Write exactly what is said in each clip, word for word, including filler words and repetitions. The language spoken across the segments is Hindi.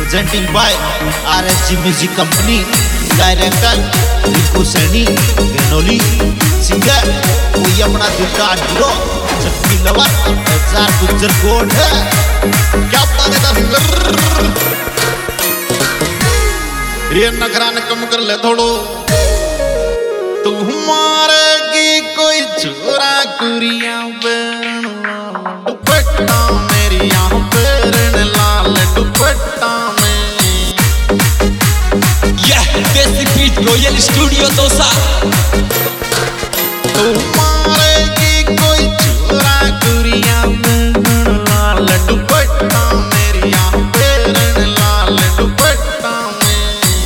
presenting by R S G Music Company, director Rinku Saini, गनौली सिंगर कोई अपना दिल का हीरो शक्ति लवर चार गुज्जर कोड है क्या बात है सिंगर रे नखरान कम कर ले थोड़ो तू हमारे की कोई छोरा कुरिया दुपट्टा मेरी यहाँ पेरन लाल दुपट्टा में देसी बीट रॉयल स्टूडियो दोसा तुम्हारे की कोई छोरा कुरिया लाल दुपट्टा मेरी यहाँ पेरन लाल दुपट्टा में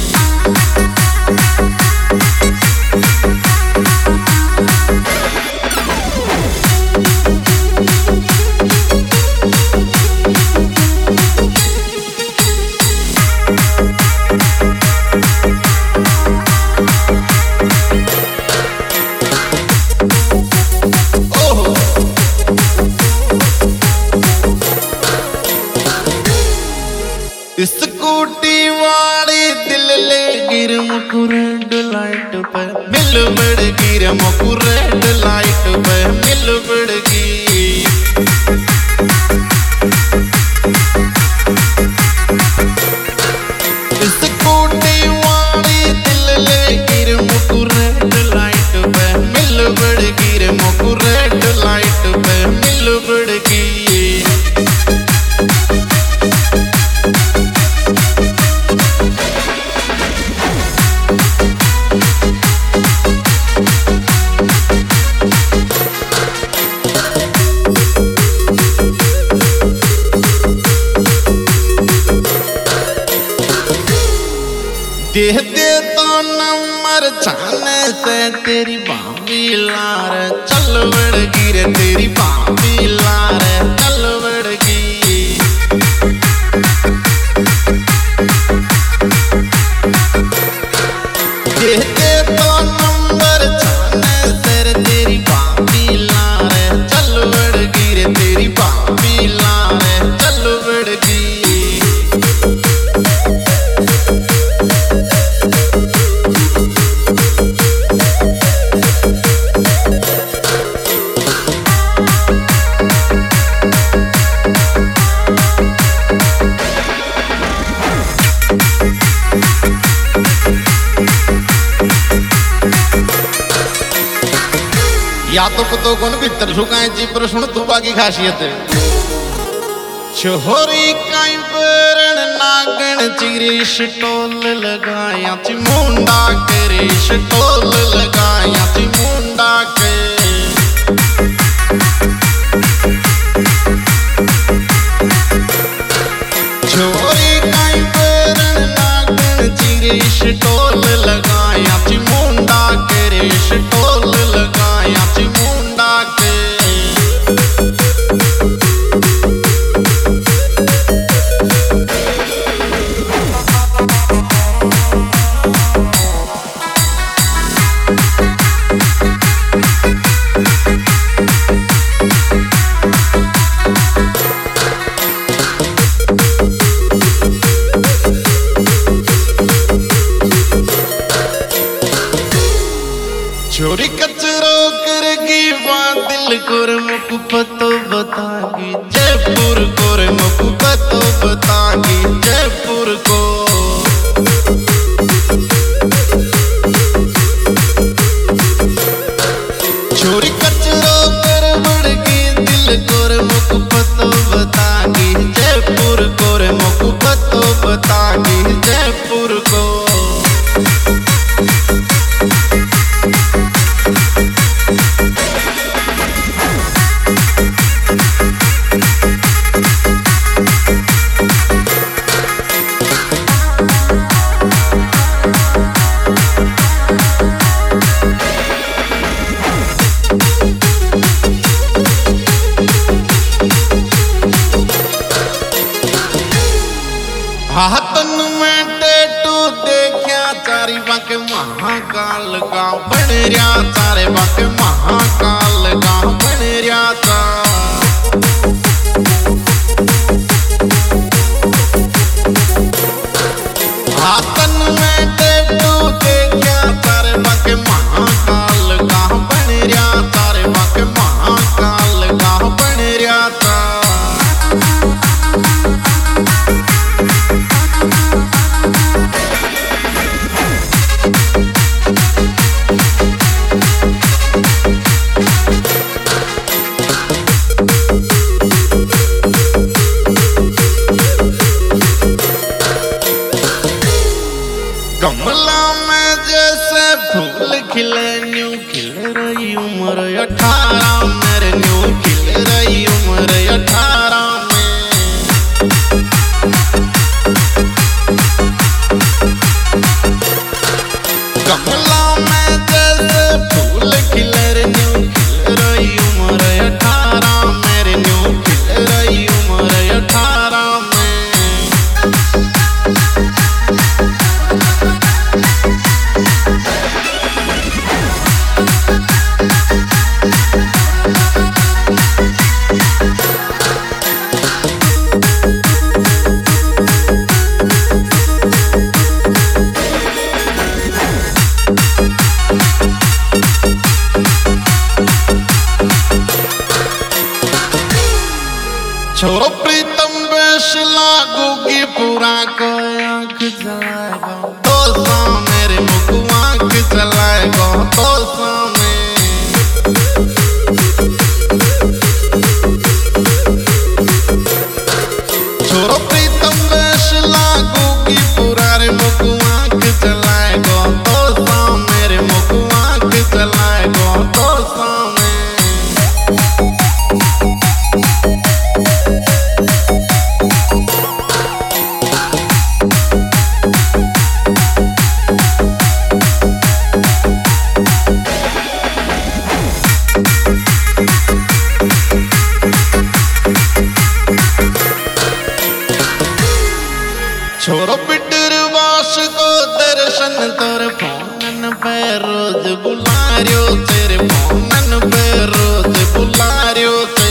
स्कूटी वाली दिल ले गिर मुकुरेड लाइट पे मिल बड़ गिर मुकुरेड लाइट पे मिल बड़ गी स्कूटी वाली दिल ले गिर मुकुरेड लाइट पे मिल बड़ गिर मुकुरेड लाइट पे मिल बड़ गी दे दे तो नंबर छाने से तेरी भाभी लार चल बड़ गिरे तेरी भाभी लार चल बड़ गी दे दे तो नंबर छाने से तेरी भाभी लार चल बड़ गिरे तेरी भाभी लार चल बड़ गी या तो पतो कौन भीतर सुकाए जी पर सुन तू बाकी खासियत छोरी काई परन नागन चिरिश टोल लगाया ची मुंडा करिश टोल लगाया ची मुंडा के छोरी काई परन नागन चिरिश टोल लगाया ची मुंडा करिश टोल लगाया ची मुंडा के छोरी कचरो करगी दिल कोर मुक पतो बतागी जयपुर कोर मुक पतो बतागी जयपुर को छोरी कचरो कर बड़गी दिल कोर मुक पतो बतागी जयपुर कोर मुक पतो बतागी जयपुर को हाथन में टेटू देखा चारी बाके महाकाल गाँव बन रहा चारे बाके महाकाल गाँव बन रहा था छोरो प्रीतम बेश लागूगी पूरा को आंख जलाएगा तो सा मेरे मुख आंख जलाएगा तो सा में छोरो प्रीतम बेश लागूगी पूरा रे मुख आंख जलाएगा तो सा मेरे मुख आंख जलाएगा तो सा में छोरो पिटर वास को दर्शन तोर फोनन पे रोज बुलारियो तेरे फोनन पे रोज बुलारियो ते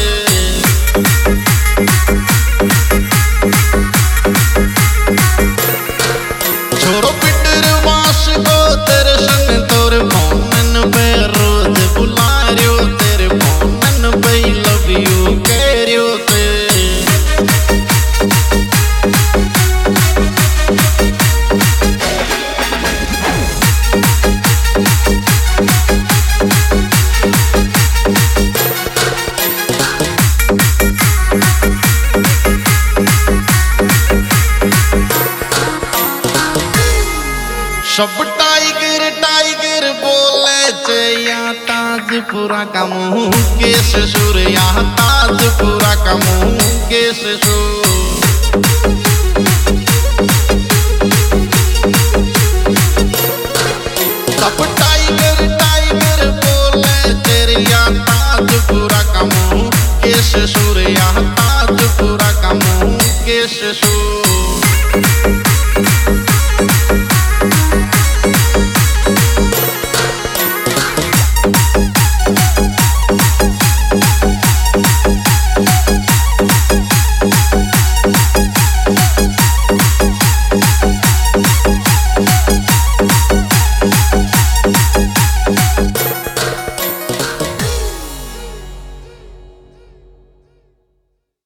छोरो पिटर वास को दर्शन तोर फोनन पे रोज बुलारियो तेरे फोनन पे लव यू करियो ते सब टाइगर टाइगर बोले चैया ताजपुरा का मुंह के ससुर यहाँ ताजपुरा का मुंह के ससुर सब टाइगर टाइगर बोले चैया ताजपुरा का मुंह के ससुर यहाँ ताजपुरा का मुंह के ससुर